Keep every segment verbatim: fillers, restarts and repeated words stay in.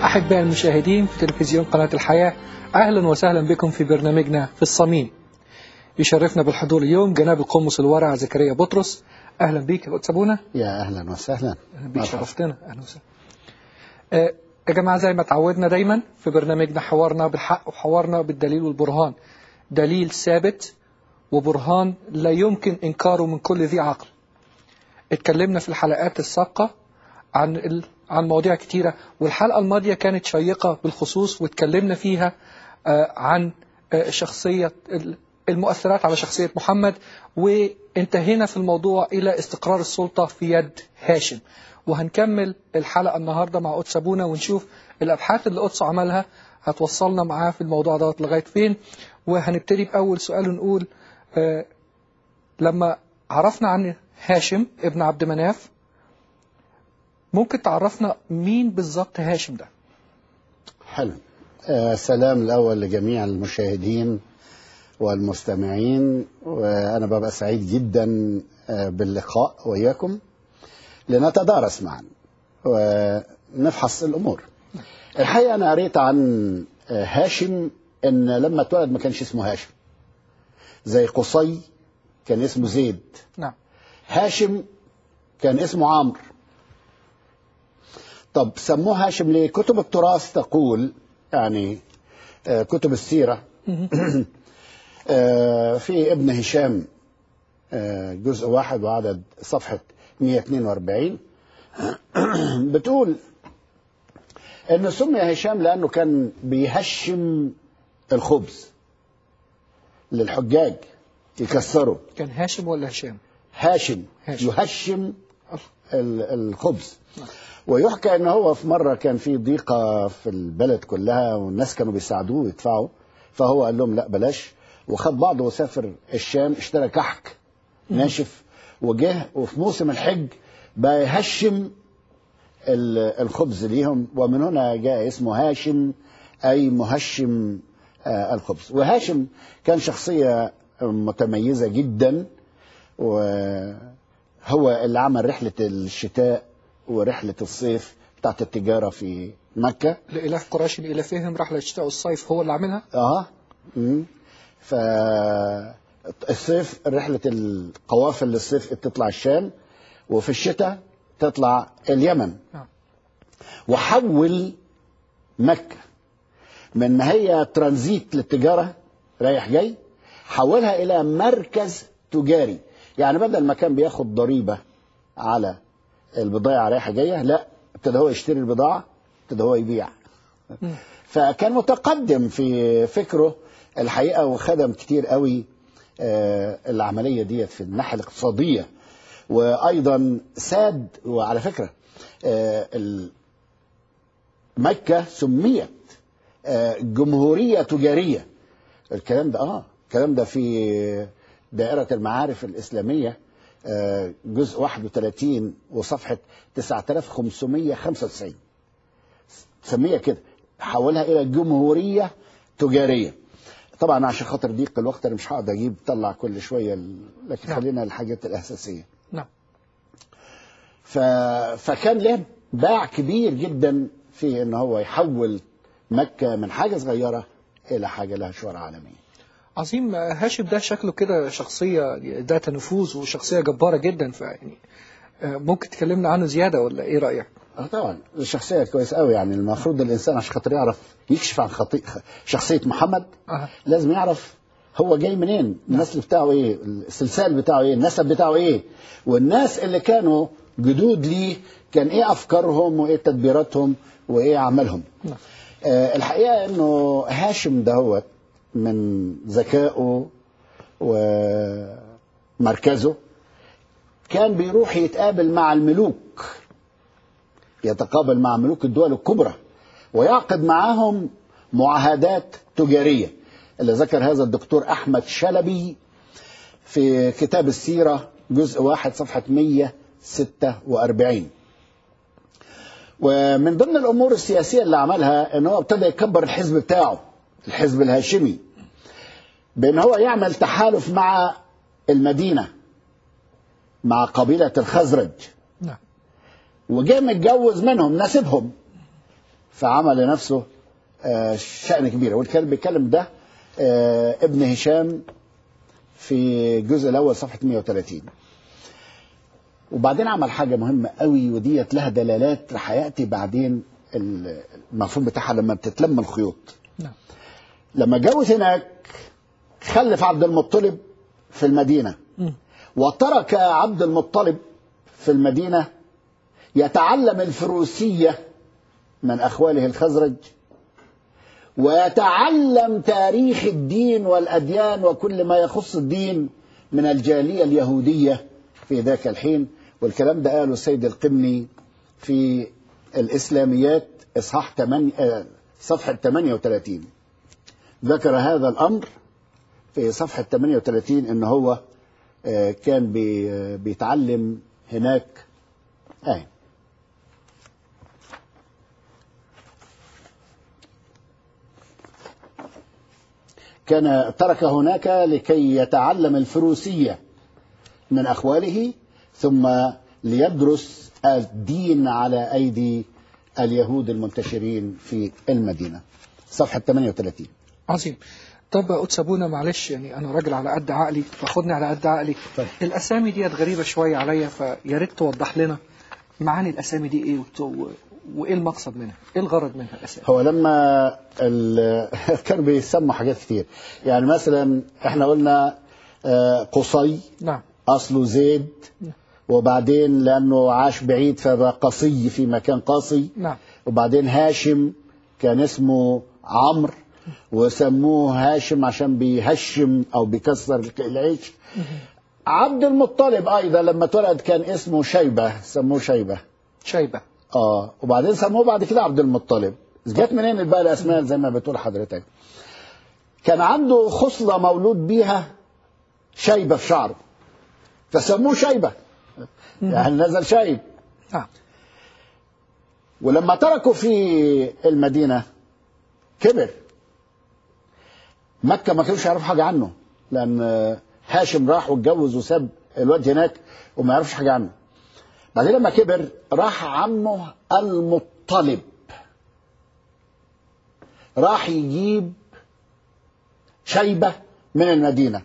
أحباء المشاهدين في تلفزيون قناة الحياة، أهلا وسهلا بكم في برنامجنا في الصميم. يشرفنا بالحضور اليوم جناب القمص الورع زكريا بطرس. أهلا بيك يا قدس أبونا. يا أهلا وسهلا. أهلا بيك، شرفتنا. أهلا وسهلا. آه يا جماعة، زي ما تعودنا دايما في برنامجنا حوارنا بالحق وحوارنا بالدليل والبرهان، دليل ثابت وبرهان لا يمكن إنكاره من كل ذي عقل. اتكلمنا في الحلقات السابقة عن ال... عن مواضيع كتيرة، والحلقة الماضية كانت شيقة بالخصوص، واتكلمنا فيها آه عن آه شخصية المؤثرات على شخصية محمد، وانتهينا في الموضوع إلى استقرار السلطة في يد هاشم. وهنكمل الحلقة النهاردة مع قدس أبونا ونشوف الأبحاث اللي قدس عملها هتوصلنا معاه في الموضوع دوت لغاية فين. وهنبتدي بأول سؤال ونقول آه لما عرفنا عن هاشم ابن عبد مناف، ممكن تعرفنا مين بالظبط هاشم ده؟ حلو. آه سلام الأول لجميع المشاهدين والمستمعين، وأنا ببقى سعيد جدا آه باللقاء وإياكم لنتدارس معا ونفحص الأمور. الحقيقة أنا قريت عن آه هاشم إن لما اتولد ما كانش اسمه هاشم، زي قصي كان اسمه زيد. نعم. هاشم كان اسمه عمرو. طب سموه هاشم ليه؟ كتب التراث تقول، يعني آه كتب السيرة آه في ابن هشام آه جزء واحد وعدد صفحة مئة واثنين وأربعين بتقول انه سمي هشام لانه كان بيهشم الخبز للحجاج يكسروا. كان هاشم ولا هشام؟ هاشم, هاشم. يهشم الخبز. ويحكى ان هو في مره كان في ضيقه في البلد كلها والناس كانوا بيساعدوه ويدفعوا، فهو قال لهم لا بلاش، وخد بعضه وسافر الشام، اشترى كحك ناشف وجه، وفي موسم الحج بقى يهشم الخبز ليهم، ومن هنا جاء اسمه هاشم اي مهشم الخبز. وهاشم كان شخصيه متميزه جدا، وهو اللي عمل رحله الشتاء ورحلة الصيف بتاعت التجارة في مكة. لإله قريش إلى فهم رحلة الشتاء والصيف هو اللي عملها؟ اه امم فالصيف رحلة القوافل للصيف تطلع الشام، وفي الشتاء تطلع اليمن. آه. وحول مكة من ما هي ترانزيت للتجارة رايح جاي، حولها إلى مركز تجاري. يعني بدل ما كان بياخد ضريبة على البضائع رايحة جاية، لا، ابتدى هو يشتري البضاعة، ابتدى هو يبيع. فكان متقدم في فكره الحقيقة، وخدم كتير قوي العملية ديت في الناحية الاقتصادية، وأيضا ساد. وعلى فكرة مكة سميت جمهورية تجارية. الكلام ده اه الكلام ده في دائرة المعارف الإسلامية جزء واحد وثلاثين وصفحة تسعة آلاف وخمسمئة وخمسة وتسعين، سميها كده، حولها إلى جمهورية تجارية. طبعا عشان خاطر ضيق الوقت أنا مش هقدر أجيب طلع كل شوية، لكن نعم. خلينا الحاجات الأساسية. نعم. ف... فكان له باع كبير جدا في إن هو يحول مكة من حاجة صغيرة إلى حاجة لها شهرة عالمية. عظيم. هاشم ده شكله كده شخصية ذات نفوذ وشخصية جبارة جدا، فيعني ممكن تكلمنا عنه زيادة ولا ايه رأيك؟ اه طبعا الشخصية كويس قوي. يعني المفروض الإنسان عشان خاطر يعرف يكشف عن خطي... شخصية محمد أه. لازم يعرف هو جاي منين، النسل بتاعه ايه، السلسال بتاعه ايه، النسب بتاعه ايه، والناس اللي كانوا جدود ليه كان ايه أفكارهم وايه تدبيراتهم وايه أعمالهم. نعم. آه الحقيقة انه هاشم دهوت من ذكائه ومركزه كان بيروح يتقابل مع الملوك، يتقابل مع ملوك الدول الكبرى ويعقد معاهم معاهدات تجارية، اللي ذكر هذا الدكتور أحمد شلبي في كتاب السيرة جزء واحد صفحة مئة وستة وأربعين. ومن ضمن الأمور السياسية اللي عملها أنه ابتدى يكبر الحزب بتاعه، الحزب الهاشمي، بأن هو يعمل تحالف مع المدينة، مع قبيلة الخزرج. نعم. وجاء متجوز منهم ناسبهم، فعمل لنفسه آه شأن كبير. والكلام بيتكلم ده آه ابن هشام في الجزء الأول صفحة مئة وثلاثين. وبعدين عمل حاجة مهمة قوي، وديت لها دلالات رح يأتي بعدين المفهوم بتاعها لما بتتلم الخيوط. نعم. لما جوز هناك خلف عبد المطلب في المدينة، م. وترك عبد المطلب في المدينة يتعلم الفروسية من أخواله الخزرج، ويتعلم تاريخ الدين والأديان وكل ما يخص الدين من الجالية اليهودية في ذاك الحين. والكلام ده قاله السيد القمني في الإسلاميات إصحاح ثمانية صفحة ثمانية وثلاثين، ذكر هذا الأمر في صفحة ثمانية وثلاثين إن هو كان بيتعلم هناك. آه. كان ترك هناك لكي يتعلم الفروسية من أخواله، ثم ليدرس الدين على أيدي اليهود المنتشرين في المدينة. صفحة ثمانية وثلاثين. عظيم. طب قدس أبونا معلش، يعني أنا راجل على قد عقلي فخدني على قد عقلي. طيب. الأسامي دي غريبة شوية عليا، فيا ريت توضح لنا معاني الأسامي دي إيه وإيه المقصد منها، إيه الغرض منها الأسامي. هو لما كانوا بيسموا حاجات كتير، يعني مثلا إحنا قلنا قصي. نعم. أصله زيد. نعم. وبعدين لأنه عاش بعيد فبقى قصي في مكان قاصي. نعم. وبعدين هاشم كان اسمه عمرو وسموه هاشم عشان بيهشم أو بيكسر العيش. عبد المطلب أيضا لما اتولد كان اسمه شيبة، سموه شيبة. شيبة. آه وبعدين سموه بعد كده عبد المطلب. جت منين بقى الأسماء زي ما بتقول حضرتك؟ كان عنده خصلة مولود بيها شيبة في شعره فسموه شيبة، يعني نزل شيب. آه. ولما تركوا في المدينة كبر. مكة ما كانوش يعرفوا حاجة عنه، لأن هاشم راح واتجوز وساب الواد هناك وما يعرفش حاجة عنه. بعدين لما كبر راح عمه المطلب راح يجيب شيبة من المدينة،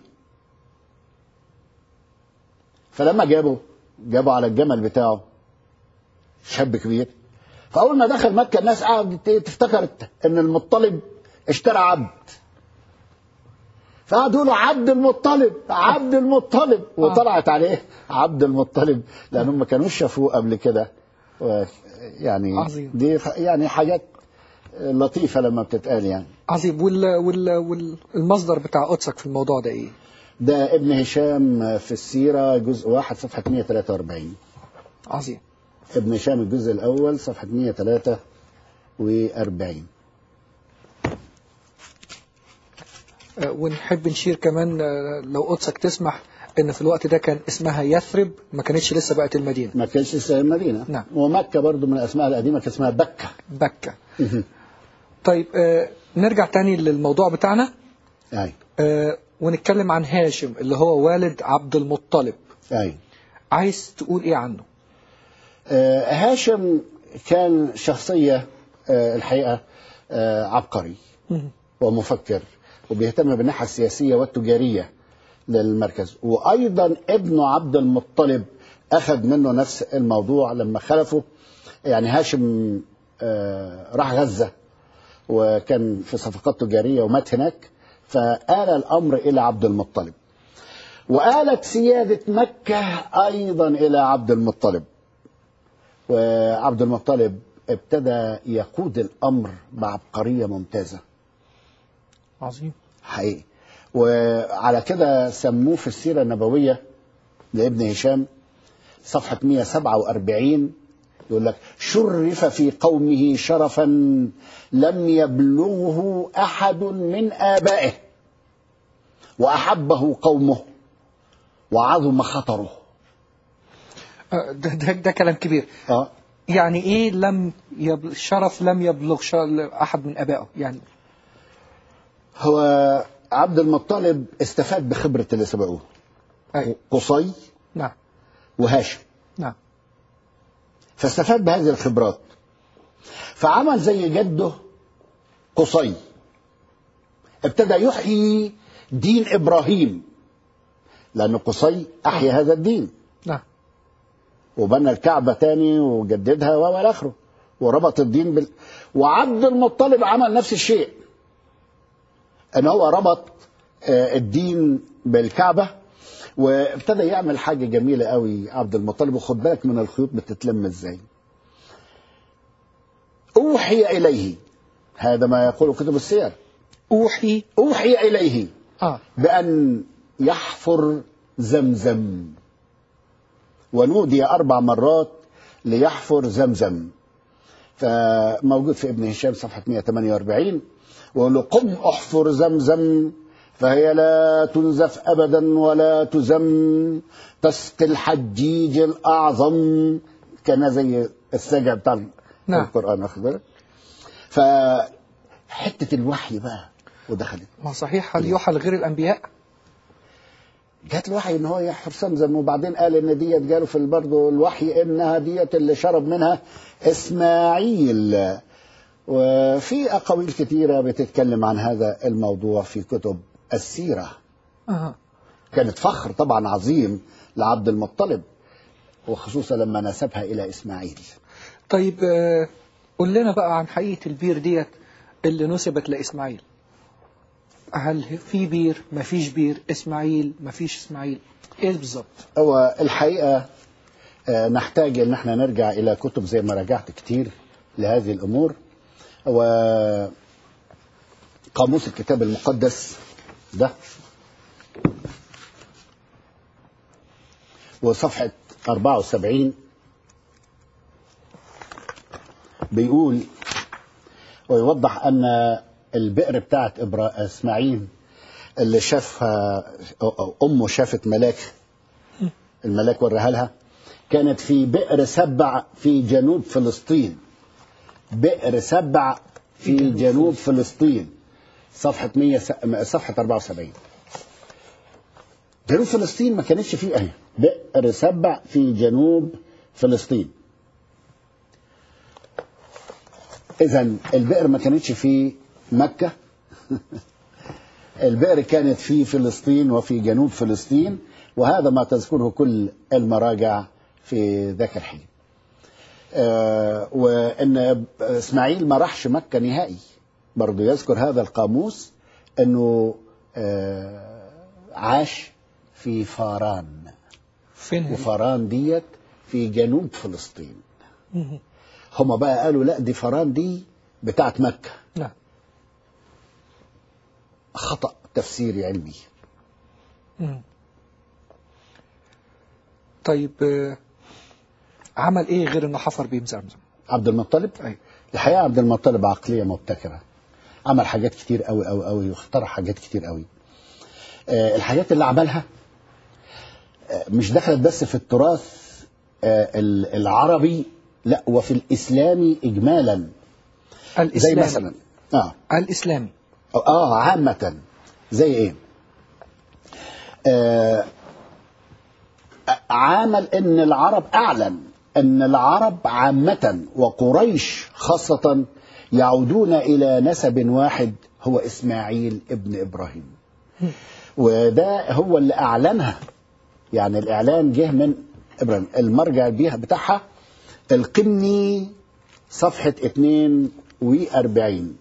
فلما جابه جابه على الجمل بتاعه شاب كبير. فأول ما دخل مكة الناس قعدت تفتكرت إن المطلب اشترى عبد، فقعدوا له عبد المطلب عبد المطلب، وطلعت عليه عبد المطلب لأنهم ما كانوش شافوه قبل كده. يعني عظيم. دي يعني حاجات لطيفة لما بتتقال يعني. عظيم. وال وال والمصدر بتاع قدسك في الموضوع ده إيه؟ ده ابن هشام في السيرة جزء واحد صفحة مئة وثلاثة وأربعين. عظيم. ابن هشام الجزء الأول صفحة مئة وثلاثة وأربعين. ونحب نشير كمان لو قدسك تسمح ان في الوقت ده كان اسمها يثرب، ما كانتش لسه بقت المدينة. ما كانتش لسه المدينة. نعم. ومكة برضو من الأسماء القديمة كان اسمها بكة. بكة. طيب آه نرجع تاني للموضوع بتاعنا. أي. آه ونتكلم عن هاشم اللي هو والد عبد المطلب. أي. عايز تقول ايه عنه؟ آه هاشم كان شخصية آه الحقيقة آه عبقري ومفكر، وبيهتم بالناحية السياسية والتجارية للمركز. وأيضا ابنه عبد المطلب أخذ منه نفس الموضوع لما خلفه. يعني هاشم آه راح غزة وكان في صفقات تجارية ومات هناك، فآل الأمر إلى عبد المطلب، وآلت سيادة مكة أيضا إلى عبد المطلب. وعبد المطلب ابتدى يقود الأمر بعبقرية ممتازة. عظيم. حقيقي. وعلى كده سموه في السيرة النبوية لابن هشام صفحة مئة وسبعة وأربعين يقول لك: شرف في قومه شرفا لم يبلغه أحد من آبائه، وأحبه قومه وعظم خطره. ده, ده, ده كلام كبير. أه؟ يعني إيه لم يبلغ شرف لم يبلغ أحد من آبائه؟ يعني هو عبد المطلب استفاد بخبرة اللي سبقوه، قصي نعم وهاشم، نعم، فاستفاد بهذه الخبرات. فعمل زي جده قصي، ابتدى يحيي دين إبراهيم، لأن قصي أحيا هذا الدين. نعم. وبنى الكعبة تاني وجددها وما آخره، وربط الدين بال... وعبد المطلب عمل نفس الشيء، ان هو ربط الدين بالكعبة، وابتدى يعمل حاجة جميلة قوي عبد المطلب. وخد بالك من الخيوط بتتلم ازاي. اوحي اليه، هذا ما يقول كتب السير، اوحي اوحي اليه آه. بان يحفر زمزم، ونودي اربع مرات ليحفر زمزم. فموجود في ابن هشام صفحة مئة وثمانية وأربعين، وقال له قم احفر زمزم فهي لا تنزف ابدا ولا تزم، تسقي الحجيج الاعظم. كان زي السجع بتاع نعم. القرآن، واخد بالك؟ فحتة الوحي بقى ودخلت. ما صحيح، هل يوحى لغير الانبياء؟ جات الوحي ان هو يحفر زمزم، وبعدين قال ان ديت جاله في برضه الوحي انها ديت اللي شرب منها اسماعيل. وفي اقاويل كثيره بتتكلم عن هذا الموضوع في كتب السيره. أه. كانت فخر طبعا عظيم لعبد المطلب، وخصوصا لما نسبها الى اسماعيل. طيب قل لنا بقى عن حقيقه البير ديت اللي نسبت لاسماعيل. هل في بير؟ ما فيش بير؟ اسماعيل؟ ما فيش اسماعيل؟ ايه بالظبط؟ هو الحقيقه نحتاج ان احنا نرجع الى كتب زي ما رجعت كتير لهذه الامور. وقاموس الكتاب المقدس ده وصفحة أربعة وسبعين بيقول ويوضح أن البئر بتاعت إسماعيل اللي شافها أمه، شافت ملاك، الملاك ورها لها، كانت في بئر سبع في جنوب فلسطين. بئر سبع في جنوب فلسطين، صفحة مية صفحة أربعة وسبعين. جنوب فلسطين ما كانتش فيه اهي، بئر سبع في جنوب فلسطين. إذن البئر ما كانتش في مكة البئر كانت في فلسطين وفي جنوب فلسطين، وهذا ما تذكره كل المراجع في ذاك الحين. آه وأن إسماعيل ما راحش مكة نهائي، برضو يذكر هذا القاموس أنه آه عاش في فاران. فين؟ وفاران ديت في جنوب فلسطين. هم بقى قالوا لا دي فاران دي بتاعت مكة. نعم. خطأ تفسيري علمي. مم. طيب عمل ايه غير انه حفر بيم زمزم؟ عبد المطلب؟ أي. الحقيقة عبد المطلب عقلية مبتكرة، عمل حاجات كتير قوي قوي قوي، واخترع حاجات كتير قوي. آه الحاجات اللي عملها آه مش دخلت بس في التراث آه العربي، لا وفي الإسلامي إجمالا. الإسلامي. زي مثلا آه الإسلامي آه عامة زي إيه؟ آه عامل إن العرب أعلن أن العرب عامة وقريش خاصة يعودون إلى نسب واحد هو إسماعيل ابن إبراهيم. وده هو اللي أعلنها، يعني الإعلان جه من إبراهيم. المرجع بيها بتاعها القمني صفحة اثنين وأربعين،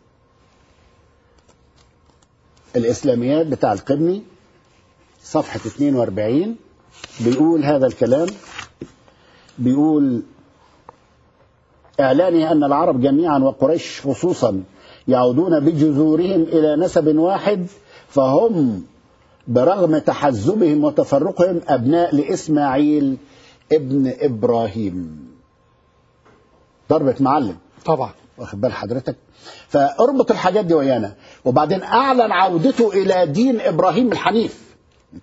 الإسلاميات بتاع القمني صفحة اثنين وأربعين بيقول هذا الكلام. بيقول إعلانه أن العرب جميعا وقريش خصوصا يعودون بجذورهم إلى نسب واحد، فهم برغم تحزبهم وتفرقهم أبناء لإسماعيل ابن إبراهيم. ضربة معلم طبعا، واخد بال حضرتك؟ فاربط الحاجات دي ويانا. وبعدين أعلن عودته إلى دين إبراهيم الحنيف.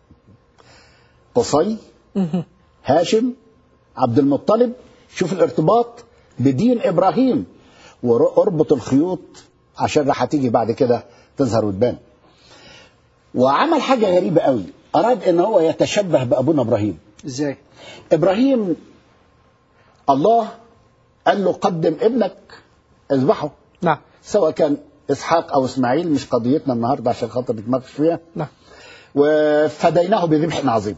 قصي، هاشم، عبد المطلب، شوف الارتباط بدين إبراهيم، واربط الخيوط عشان راح تيجي بعد كده تظهر وتبان. وعمل حاجة غريبة قوي، أراد إن هو يتشبه بأبونا إبراهيم. إزاي؟ إبراهيم الله قال له قدم ابنك اذبحوا. نعم. سواء كان إسحاق أو إسماعيل، مش قضيتنا النهاردة عشان خاطر نتناقش فيها. نعم. وفديناه بذبح عظيم.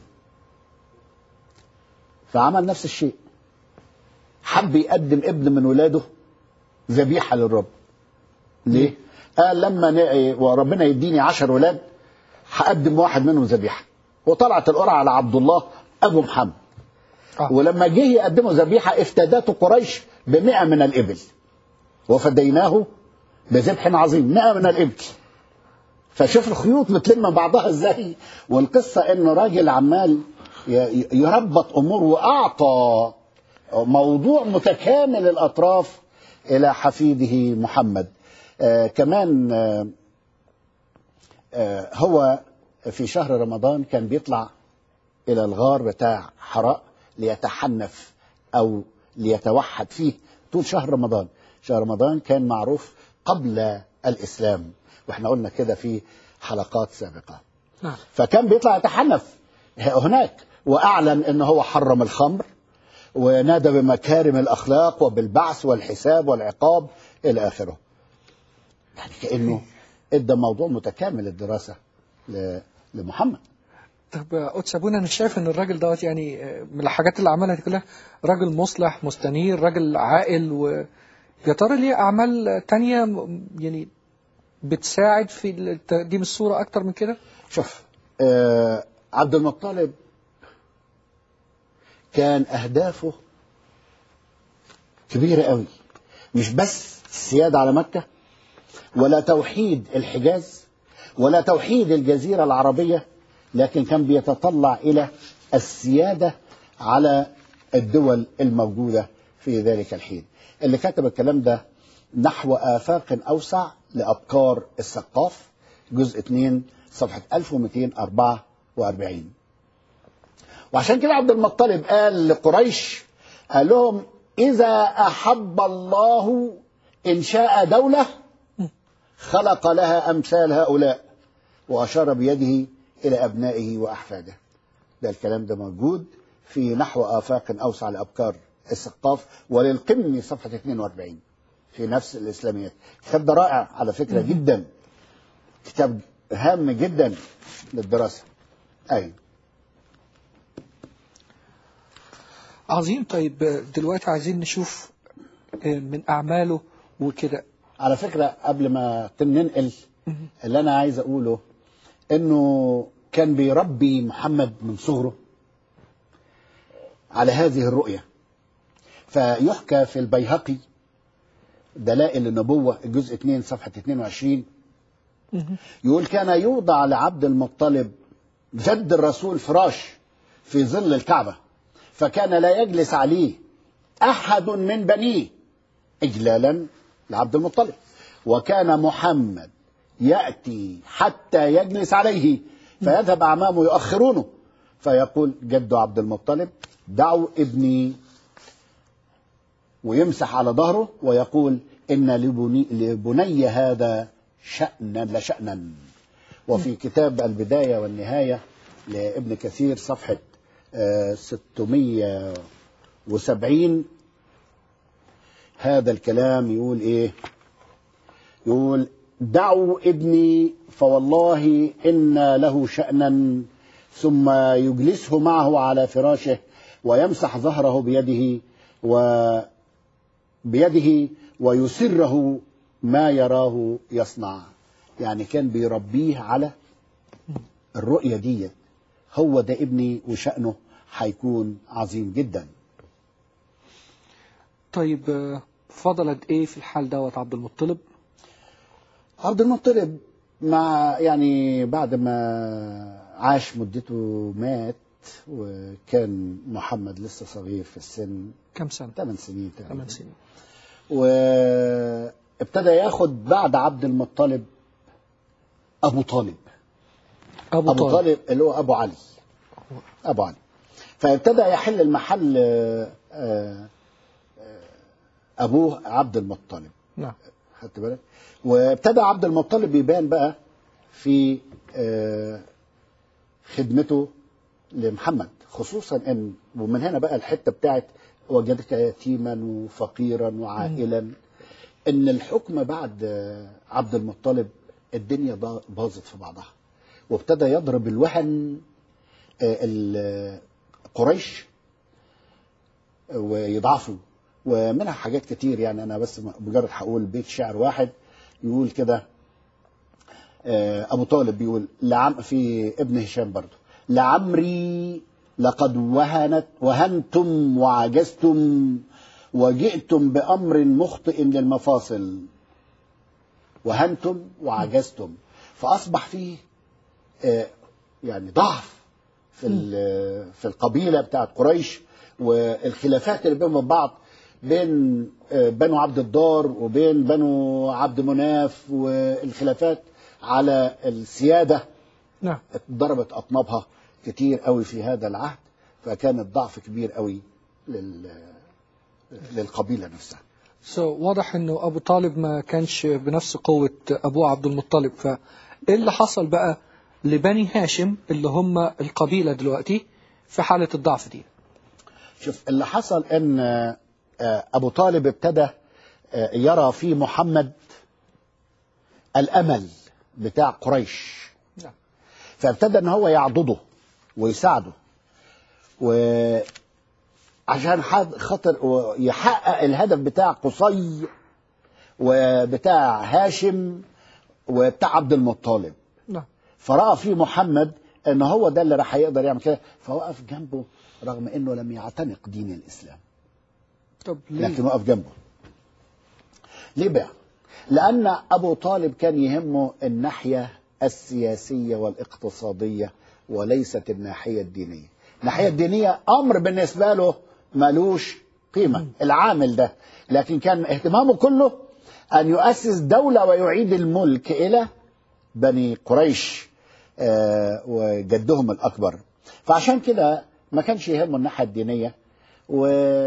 فعمل نفس الشيء، حب يقدم ابن من ولاده ذبيحة للرب. ليه؟ قال لما ن... وربنا يديني عشر ولاد هقدم واحد منهم ذبيحة. وطلعت القرعة على عبد الله أبو محمد. آه. ولما جه يقدمه ذبيحة افتدته قريش بمئة من الإبل، وفديناه بذبح عظيم، مئة من الإبل. فشوف الخيوط بتلم بعضها ازاي. والقصة انه راجل عمال يربط امور، واعطى موضوع متكامل الاطراف الى حفيده محمد. آه كمان آه آه هو في شهر رمضان كان بيطلع الى الغار بتاع حراء ليتحنف او ليتوحد فيه طول شهر رمضان. شهر رمضان كان معروف قبل الاسلام، واحنا قلنا كده في حلقات سابقة. نعم. فكان بيطلع يتحنف هناك، واعلن انه هو حرم الخمر، ونادى بمكارم الاخلاق وبالبعث والحساب والعقاب الى اخره. يعني كانه ادى موضوع متكامل الدراسة لمحمد. طب قدس ابونا، انا شايف ان الراجل دوت يعني من الحاجات اللي عملها دي كلها راجل مصلح مستنير، راجل عاقل، ويا ترى ليه اعمال تانية يعني بتساعد في تقديم الصورة أكتر من كده؟ شوف، آه عبد المطلب كان أهدافه كبيرة قوي، مش بس السيادة على مكة، ولا توحيد الحجاز، ولا توحيد الجزيرة العربية، لكن كان بيتطلع إلى السيادة على الدول الموجودة في ذلك الحين. اللي كتب الكلام ده نحو آفاق أوسع لأبكار السقاف، جزء اثنين صفحة ألف ومئتين وأربعة وأربعين. وعشان كده عبد المطلب قال لقريش، قال لهم: إذا أحب الله إنشاء دولة خلق لها أمثال هؤلاء، وأشار بيده إلى أبنائه وأحفاده. ده الكلام ده موجود في نحو آفاق أوسع لأبكار السقاف، وللقمني صفحة اثنين وأربعين في نفس الإسلاميات. الكتاب ده رائع على فكرة جدا، كتاب هام جدا للدراسة. أي عظيم. طيب دلوقتي عايزين نشوف من أعماله وكده. على فكرة قبل ما ننقل، اللي أنا عايز أقوله إنه كان بيربي محمد من صغره على هذه الرؤية. فيحكى في البيهقي دلائل النبوة الجزء اثنين صفحة اثنين وعشرين، يقول: كان يوضع لعبد المطلب جد الرسول فراش في ظل الكعبة، فكان لا يجلس عليه أحد من بنيه إجلالا لعبد المطلب، وكان محمد يأتي حتى يجلس عليه، فيذهب أعمامه يؤخرونه، فيقول جد عبد المطلب: دعوا ابني، ويمسح على ظهره ويقول: إن لبني, لبني هذا شأنا لشأنا. وفي كتاب البداية والنهاية لابن كثير صفحة ستمائة وسبعين هذا الكلام يقول إيه؟ يقول: دعوا ابني فوالله إن له شأنا، ثم يجلسه معه على فراشه ويمسح ظهره بيده وبيده ويسره ما يراه يصنع. يعني كان بيربيه على الرؤية دي، هو ده ابني وشأنه هيكون عظيم جدا. طيب فضلت ايه في الحال دوت عبد المطلب؟ عبد المطلب مع يعني بعد ما عاش مدته مات، وكان محمد لسه صغير في السن. كم سنة؟ ثمان سنين تقريبا. ثمان سنين. وابتدى ياخد بعد عبد المطلب أبو طالب. أبو, أبو طالب. طالب اللي هو أبو علي. أبو علي. فابتدى يحل المحل أبوه عبد المطلب. نعم. خدت بالك؟ وابتدى عبد المطلب يبان بقى في خدمته لمحمد، خصوصا ان ومن هنا بقى الحته بتاعت وجدك يتيما وفقيرا وعائلا، ان الحكم بعد عبد المطلب الدنيا باظت في بعضها، وابتدى يضرب الوهن قريش ويضعفوا، ومنها حاجات كتير. يعني انا بس مجرد هقول بيت شعر واحد يقول كده، ابو طالب بيقول لعم في ابن هشام برضه: لعمري لقد وهنت وهنتم وعجزتم وجئتم بأمر مخطئ للمفاصل. وهنتم وعجزتم، فأصبح فيه يعني ضعف في في القبيلة بتاعت قريش، والخلافات اللي بينهم بعض بين بنو عبد الدار وبين بنو عبد مناف، والخلافات على السيادة نعم ضربت أطنابها كتير قوي في هذا العهد، فكان الضعف كبير قوي لل للقبيلة نفسها. so, واضح انه ابو طالب ما كانش بنفس قوة ابوه عبد المطلب، فايه اللي حصل بقى لبني هاشم اللي هم القبيلة دلوقتي في حالة الضعف دي؟ شوف اللي حصل ان ابو طالب ابتدى يرى في محمد الامل بتاع قريش، فابتدى ان هو يعضده ويساعده، وعشان خاطر يحقق الهدف بتاع قصي وبتاع هاشم وبتاع عبد المطلب. نعم. فرأى في محمد ان هو ده اللي راح يقدر يعمل كده، فوقف جنبه رغم انه لم يعتنق دين الاسلام. طب ليه؟ لكن وقف جنبه. ليه بقى؟ لان ابو طالب كان يهمه الناحية السياسية والاقتصادية وليست الناحية الدينية. الناحية الدينية امر بالنسبة له ملوش قيمة، العامل ده، لكن كان اهتمامه كله ان يؤسس دولة ويعيد الملك الى بني قريش آه وجدهم الاكبر. فعشان كده ما كانش يهمه الناحية الدينية، و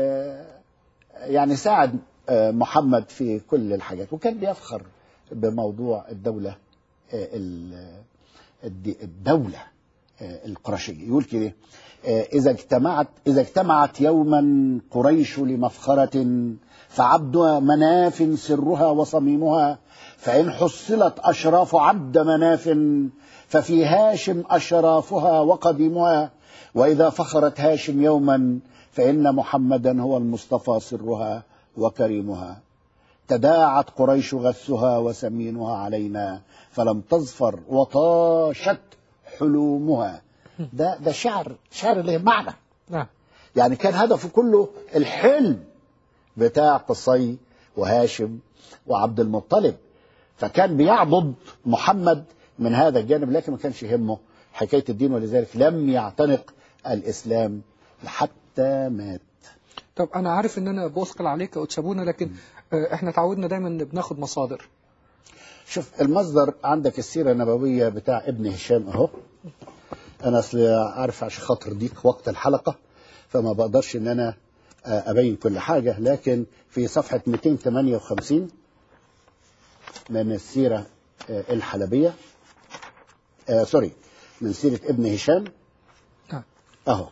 يعني ساعد آه محمد في كل الحاجات، وكان بيفخر بموضوع الدولة آه الدولة آه القرشية. يقول كده: إذا اجتمعت إذا اجتمعت يوما قريش لمفخرة فعبد مناف سرها وصميمها، فإن حصلت أشراف عبد مناف ففي هاشم أشرافها وقديمها، وإذا فخرت هاشم يوما فإن محمدا هو المصطفى سرها وكريمها. تداعت قريش غثها وسمينها علينا فلم تظفر وطاشت حلومها. ده ده شعر شعر له معنى. نعم. يعني كان هدفه كله الحلم بتاع قصي وهاشم وعبد المطلب، فكان بيعضد محمد من هذا الجانب، لكن ما كانش يهمه حكاية الدين، ولذلك لم يعتنق الإسلام حتى مات. طب أنا عارف إن أنا بثقل عليك وتسابونا، لكن إحنا تعودنا دايما بناخد مصادر. شوف المصدر عندك السيرة النبوية بتاع ابن هشام أهو. أنا أصل عارف عشان خاطر ضيق وقت الحلقة فما بقدرش إن أنا أبين كل حاجة، لكن في صفحة مئتين وثمانية وخمسين من السيرة الحلبية آه سوري من سيرة ابن هشام أهو،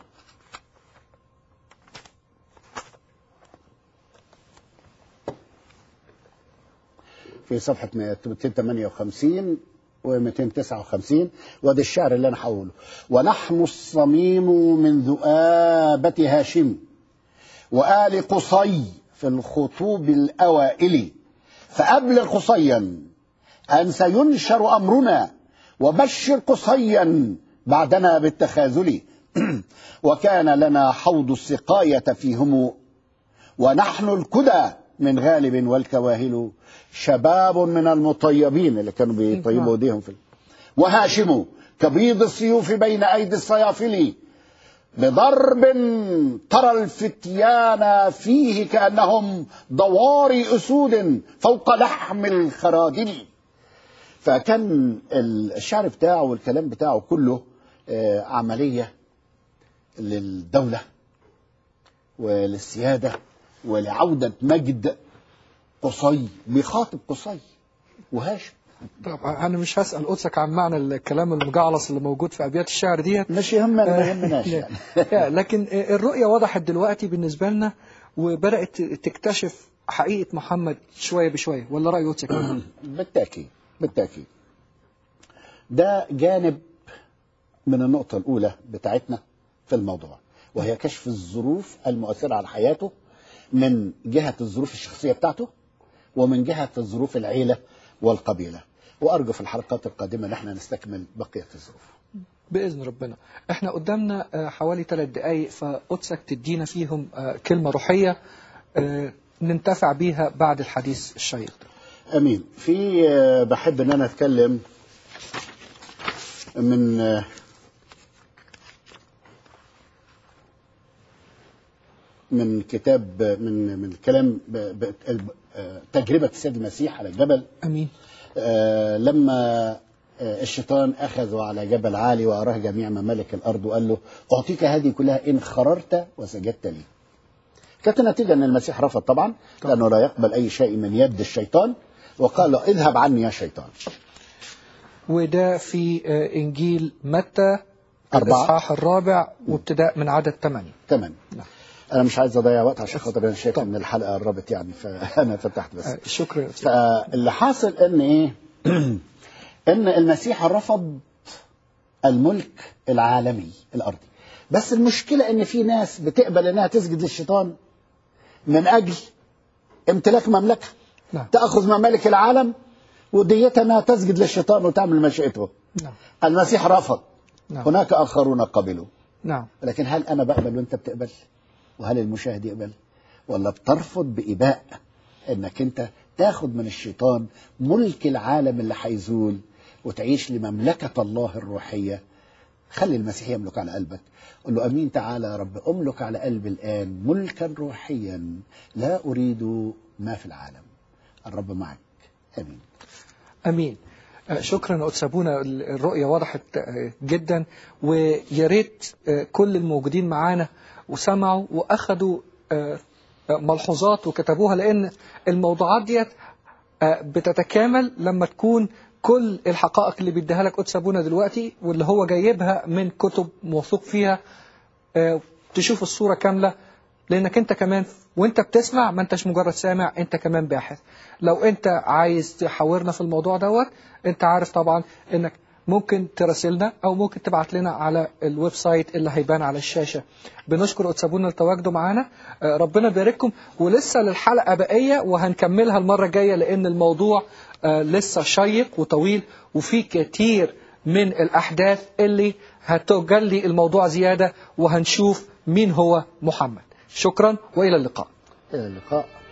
في صفحة مئتين وثمانية وخمسين ومئتين وتسعة وخمسين، وده الشعر اللي أنا هقوله: ونحن الصميم من ذؤابة هاشم وآل قصي في الخطوب الأوائل، فأبلغ قصيا أن سينشر أمرنا وبشر قصيا بعدنا بالتخاذل. وكان لنا حوض السقاية فيهم ونحن الكدى من غالب والكواهل، شباب من المطيبين اللي كانوا بيطيبوا ايديهم في، وهاشم كبيض السيوف بين أيدي الصيافل، بضرب ترى الفتيان فيه كأنهم ضواري أسود فوق لحم الخرادل. فكان الشعر بتاعه والكلام بتاعه كله عملية للدولة وللسيادة ولعودة مجد قصي، بيخاطب قصي وهاشم. طب أنا مش هسأل قدسك عن معنى الكلام المجعلص اللي موجود في أبيات الشعر ديت، مش يهمنا ما يهمناش يعني. لكن الرؤية وضحت دلوقتي بالنسبة لنا، وبدأت تكتشف حقيقة محمد شوية بشوية، ولا رأي قدسك؟ بالتأكيد بالتأكيد. ده جانب من النقطة الأولى بتاعتنا في الموضوع، وهي كشف الظروف المؤثرة على حياته من جهة الظروف الشخصية بتاعته ومن جهة الظروف العيلة والقبيلة. وأرجو في الحلقات القادمة نحن نستكمل بقية الظروف بإذن ربنا. احنا قدامنا حوالي ثلاث دقايق، فقدسك تدينا فيهم كلمة روحية ننتفع بيها بعد الحديث الشيق. أمين. في بحب أن أنا أتكلم من من كتاب من من كلام تجربة السيد المسيح على الجبل. أمين. لما الشيطان أخذه على جبل عالي وأراه جميع ممالك الأرض وقال له أعطيك هذه كلها إن خررت وسجدت لي. كانت النتيجة أن المسيح رفض طبعا، لأنه لا يقبل أي شيء من يد الشيطان، وقال له اذهب عني يا شيطان. وده في إنجيل متى الإصحاح الرابع وابتداء من عدد ثمانية. تمام. أنا مش عايز أضيع وقت عشان خاطر أنا شايف إن الحلقة قربت يعني، فأنا فتحت بس. شكرا. فاللي حاصل إن إيه؟ إن المسيح رفض الملك العالمي الأرضي، بس المشكلة إن في ناس بتقبل إنها تسجد للشيطان من أجل امتلاك مملكة. نعم. تأخذ ممالك العالم وديتها أنها تسجد للشيطان وتعمل مشيئته. نعم. المسيح رفض. نعم. هناك آخرون قبلوا. نعم. لكن هل أنا بقبل وأنت بتقبل؟ وهل المشاهد يقبل؟ ولا بترفض بإباء أنك أنت تاخد من الشيطان ملك العالم اللي حيزول وتعيش لمملكة الله الروحية؟ خلي المسيح يملك على قلبك. قل له أمين تعالى يا رب، أملك على قلبي الآن ملكا روحيا، لا أريد ما في العالم. الرب معك. أمين. أمين. شكرا قدس أبونا، الرؤية وضحت جدا، وياريت كل الموجودين معانا وسمعوا وأخذوا ملحوظات وكتبوها، لأن الموضوعات ديت بتتكامل لما تكون كل الحقائق اللي بيديها لك قدس أبونا دلوقتي واللي هو جايبها من كتب موثوق فيها تشوف الصورة كاملة. لأنك أنت كمان وأنت بتسمع ما أنتش مجرد سامع، أنت كمان باحث. لو أنت عايز تحاورنا في الموضوع دوت، أنت عارف طبعا أنك ممكن تراسلنا أو ممكن تبعت لنا على الويب سايت اللي هيبان على الشاشة. بنشكر قدس أبونا لتواجده معانا، ربنا يبارككم. ولسه للحلقة بقية وهنكملها المرة الجاية، لأن الموضوع لسه شيق وطويل وفي كتير من الأحداث اللي هتجلي الموضوع زيادة، وهنشوف مين هو محمد. شكرا وإلى اللقاء. إلى اللقاء.